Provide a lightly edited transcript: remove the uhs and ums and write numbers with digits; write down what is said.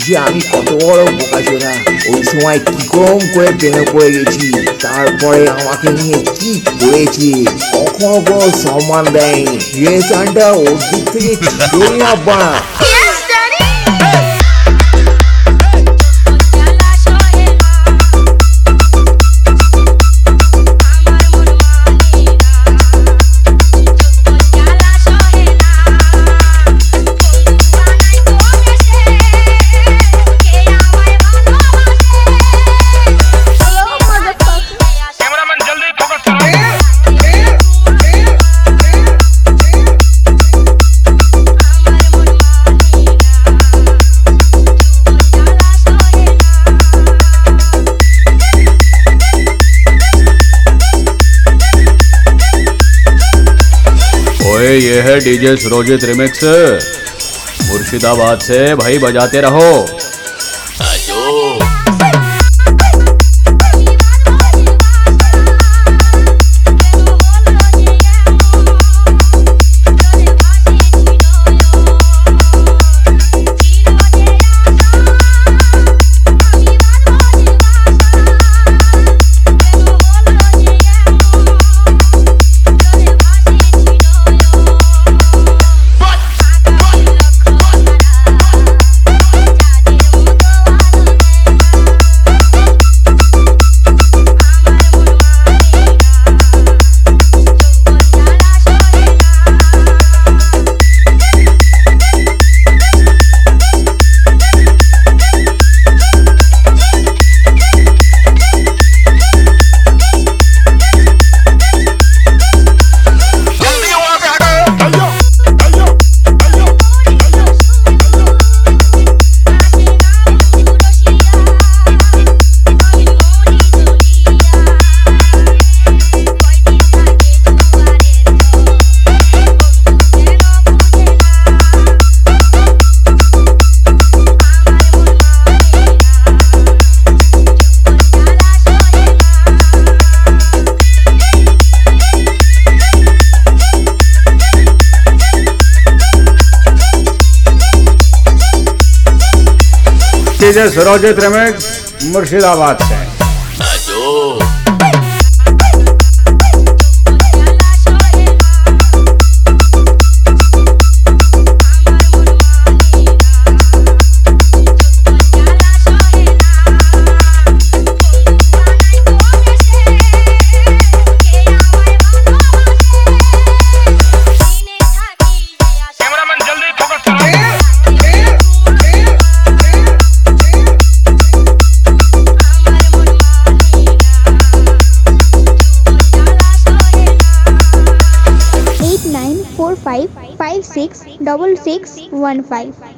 যে আমি কত বড় বোকাচোদা, ওই সময় কিরকম করে প্রেমে পড়ে গেছি, তারপরে আমাকে নিয়ে কি করেছে, কখনো কোনো সম্মান দেয়নি, রিলেশনটা ওর দিক থেকে ছিলই না বাড়া। ओए ये है डीजे सुरोजित रिमिक्स मुर्शिदाबाद से, भाई बजाते रहो। डीजे सुरोजित रिमिक्स मुर्शिदाबाद से। Eight nine 4 5 5 6 6 6 1 5